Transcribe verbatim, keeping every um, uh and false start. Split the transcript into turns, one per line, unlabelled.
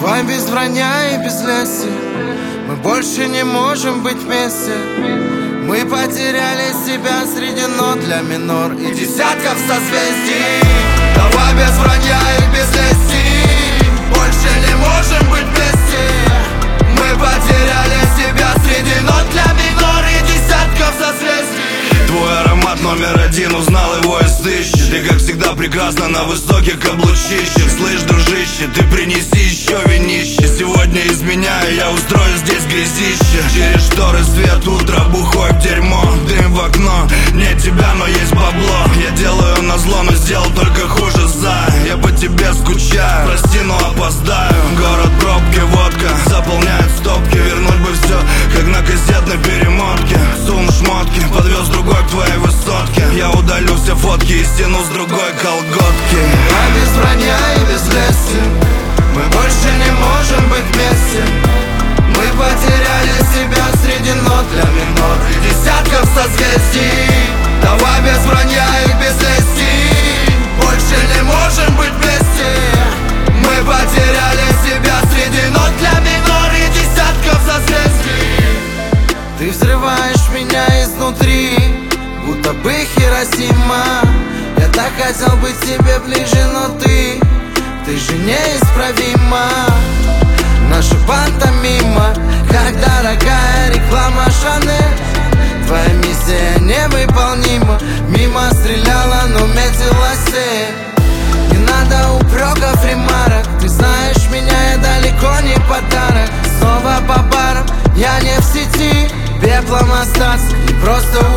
Давай без вранья и без леси, мы больше не можем быть вместе. Мы потеряли себя среди нот для минор и десятков созвездий. Давай без вранья и без леси, больше не можем быть вместе. Мы потеряли себя среди нот для минор и десятков созвездий.
Твой аромат номер один, узнал его из тысячи. Ты, как всегда, прекрасна на высоких каблучищах. Слышь, дружище, ты принеси еще винище. Сегодня изменяю, я устрою здесь грязище. Через шторы свет, утро, бухой в дерьмо. Дым в окно, нет тебя, но есть бабло. Я делаю назло, но сделал только хуже за. Я по тебе скучаю, прости, но опоздаю. Город, пробки, водка, заполняет стопки. Вернуть бы все, как на кассетной перемотке. Сун шмотки, подвез другой к твоей высотке. Я удалю все фотки и стяну с другой колготки.
А без вранья и без леси мы больше не можем быть вместе. Мы потеряли себя среди нот для минор и десятков созвездий. Давай без вранья и без лести, больше не можем быть вместе. Мы потеряли себя среди нот для минор и десятков созвездий. Ты взрываешь меня изнутри, будто бы Хиросима. Я так хотел быть тебе ближе, но ты, ты же неисправима. Наша пантомима, как дорогая реклама Шанель. Твоя миссия невыполнима, мимо стреляла, но метила цель. Не надо упреков, ремарок, ты знаешь меня, я далеко не подарок. Снова по барам, я не в сети, пеплом остаться, не просто